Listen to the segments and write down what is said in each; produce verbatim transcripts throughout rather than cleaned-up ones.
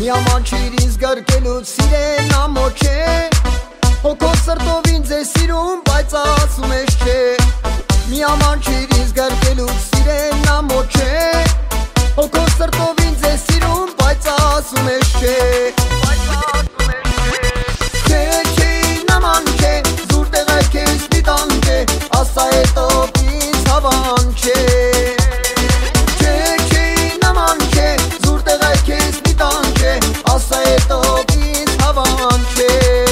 Միամանչիր ինձ գրկելուց սիրեն ամոչ է Հոգով սրտով ինձ է սիրում, բայց ասում ես չէ Միամանչիր ինձ գրկելուց սիրեն ամոչ է Հոգով սրտով ինձ է սիրում, բայց ասում ես չէ Չէ, չէ, նման չէ, զուր տեղը քեզ մի տան չէ Ասա հետով ինձ հավան չէ Ասա հետով ինձ հավան չէ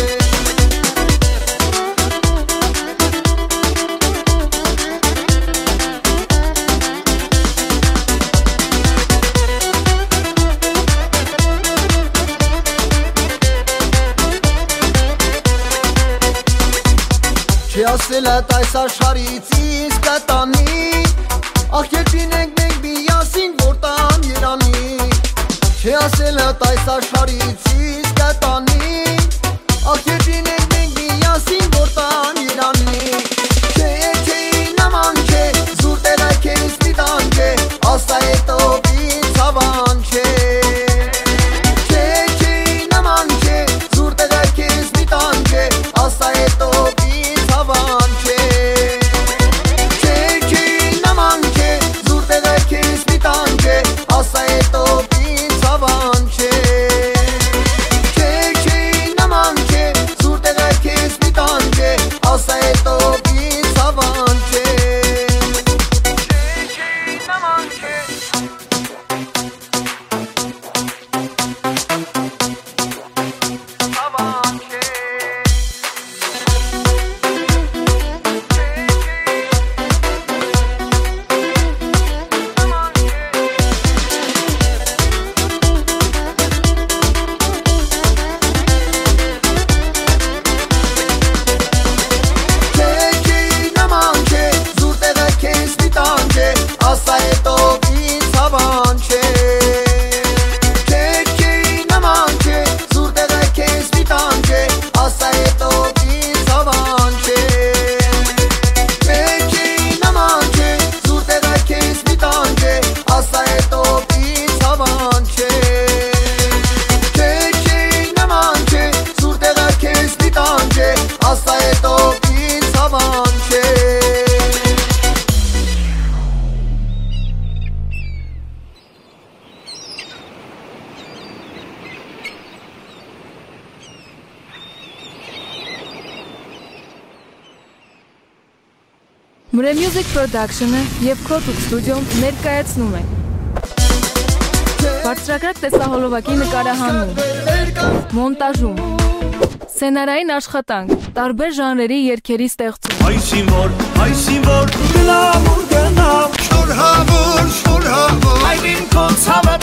Չի ասել այդ այս աշխարից ինձ կտանի Ախ երբ լինենք մենք միասին որ տան երանի Չի ասել այդ այս աշխարից ինձ կտանի Ախ երբ լինենք մենք միասին որ տան երանի Չէ, չէ, նման չէ, զուր տեղը քեզ մի տան չէ Ասա հետով ինձ հավան չէ Չէ, չէ, նման չէ, զուր տեղը քեզ մի տան չէ Ասա հետով ինձ հավան չէ Չէ, չէ, նման չէ, զուր տեղը քեզ մի տան չէ Ասա հետով ինձ հավան չէ Չէ, չէ, նման չէ, զուր տեղը քեզ մի տան չէ Ասա հետով ինձ հավան չէ Չէ, չէ, նման չէ Հավան չէ Ասա հետով ինձ հավան չէ Չէ, չէ, նման չէ, զուր տեղը քեզ մի տան չէ Ասա հետով ինձ հավան չէ Չէ, չէ, նման չէ, զուր տեղը քեզ մի տան չէ Ասա հետով ինձ հավան չէ Չէ, չէ, նման չէ, զուր տեղը քեզ մի տան չէ Ասա հետով ինձ հավան չէ Մուրե Music Production-ը և Kotuk Studio-ն ներկայացնում են Բարձրակրակ տեսահոլովակի նկարահանում, մոնտաժում, սցենարային աշխատանք, տարբեր ժանրերի երգերի ստեղծում Այսին որ, այսին որ, գնամ ու գնամ Շոր հավոր, շոր հավոր Այրին քո ցավը